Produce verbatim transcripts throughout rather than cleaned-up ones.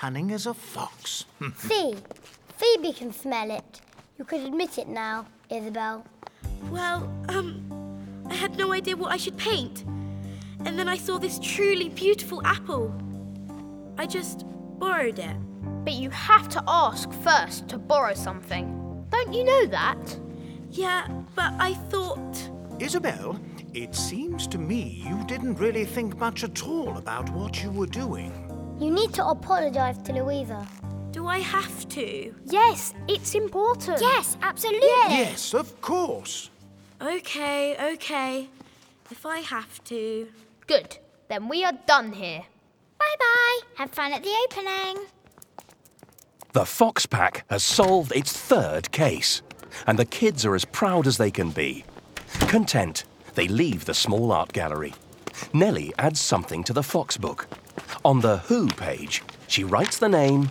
cunning as a fox. See, Phoebe can smell it. You could admit it now, Isabel. Well, um, I had no idea what I should paint. And then I saw this truly beautiful apple. I just borrowed it. But you have to ask first to borrow something. Don't you know that? Yeah, but I thought... Isabel, it seems to me you didn't really think much at all about what you were doing. You need to apologise to Louisa. Do I have to? Yes, it's important. Yes, absolutely. Yes, of course. Okay, okay. If I have to... Good. Then we are done here. Bye-bye. Have fun at the opening. The Fox Pack has solved its third case, and the kids are as proud as they can be. Content, they leave the small art gallery. Nellie adds something to the Fox book. On the Who page, she writes the name,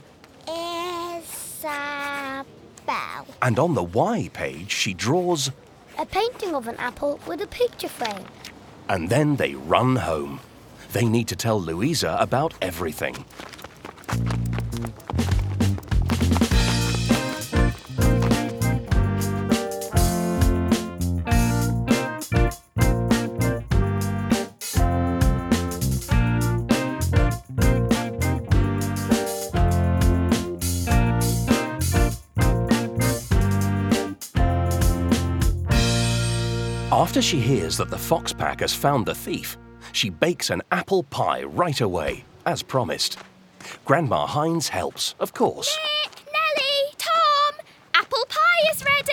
Isabel. and on the Why page, she draws, A painting of an apple with a picture frame. and then they run home. They need to tell Louisa about everything. After she hears that the Fox Pack has found the thief, she bakes an apple pie right away, as promised. Grandma Hines helps, of course. Nick, Nellie, Tom, apple pie is ready.